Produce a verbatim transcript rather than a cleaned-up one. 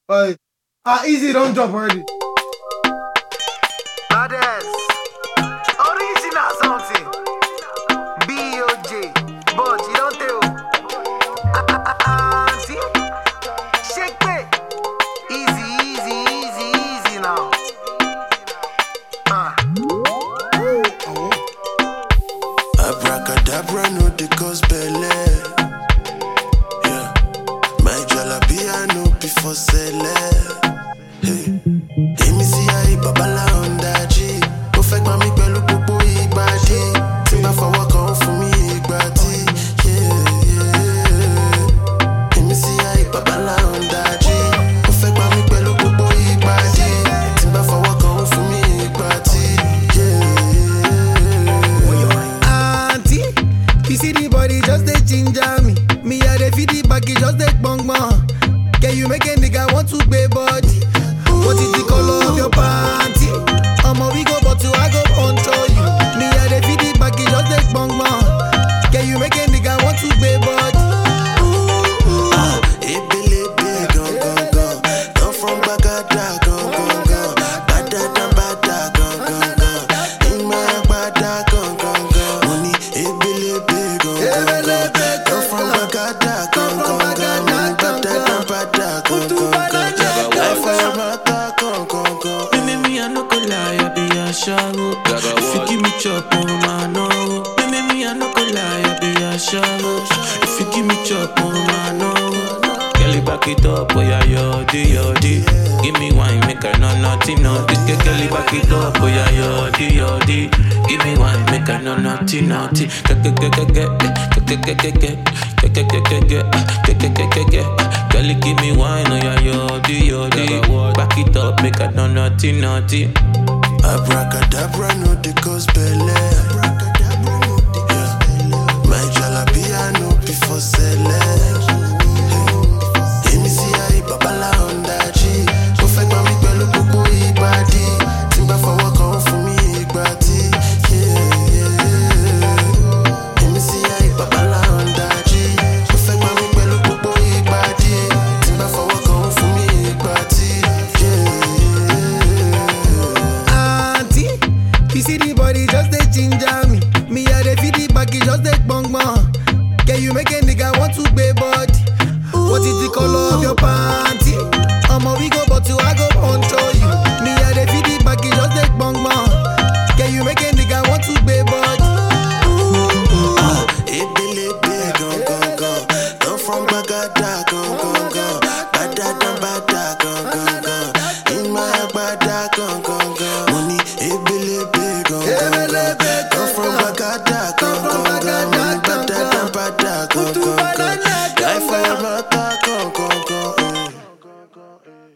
But ah, easy don't drop already. Others, original something. B O J, but you don't tell. Auntie, shake it. Easy, easy, easy, easy now. Ah. Abracadabra no de cause belle. Yeah, my jalapia no before sell. Hey, let me see how babala on that G. Perfect mami pẹ̀lú gbogbo ìgbàdí. Tí n bá fọwọ́ kan fún mi ìgbàdí. Yeah, yeah. Let me see how babala on that G. Perfect mami pẹ̀lú gbogbo ìgbàdí. Tí n bá fọwọ́ kan fún mi ìgbàdí. Yeah, yeah. Auntie, you see the body just dey ginger me. Me I dey feed the baggy just dey bong bong. Can you make a nigga want to pay body? What is the color of your panty? Omo we go but you I go control you. Me I dey feed the baggy just dey bong bong. Can you make a nigga want to pay body? Ah, ebelebe gan gan gan. Come from Bagada gan gan gan. Bada dan bada gan gan gan. Ima bada gan gan gan. Money ebelebe gan gan gan. Come from Bagada gan gan gan. Money bada dan bada gan gan gan. Life fire mata gan gan gan. Baby, me I no go lie, I be a shallow. If you give me chop on my no. Baby, me I no go lie, I be a shallow. If you give me chop on my no. Girl, you back it up, oh yeah, yodi, yodi. Give me wine, make her no naughty, naughty. Girl, you back it up, oh yeah, yodi, yodi. Give me wine, make her no naughty, naughty. Girl, you give me wine, oh yeah, yodi, yodi. Back it up, make her no naughty, naughty. Abracadabra no de cause belle. Yeah, my jalapia no before sell. Let me see how babala on that G. Perfect mami pẹ̀lú gbogbo ìgbàdí. Tí n bá fọwọ́ kan fún mi ìgbàdí. Yeah, yeah. Let me see how babala on that G. Perfect mami pẹ̀lú gbogbo ìgbàdí. Tí n bá fọwọ́ kan fún mi ìgbàdí. Yeah. Auntie, you see the body just dey ginger me. Me I dey feed the baggy just dey bong bong. Can you make a nigga want to pay body? What is the color of your panty? Omo we go but you I go control you. Me I dey feed the baggy just dey bong bong. Can you make a nigga want to pay body? Ah, ebelebe gan gan gan. Come from Bagada gan gan gan. Bada dan bada gan gan gan. Ima bada gan gan gan. Money ebelebe gan gan gan. Come from Bagada gan gan gan. Money bada dan bada gan gan gan. Life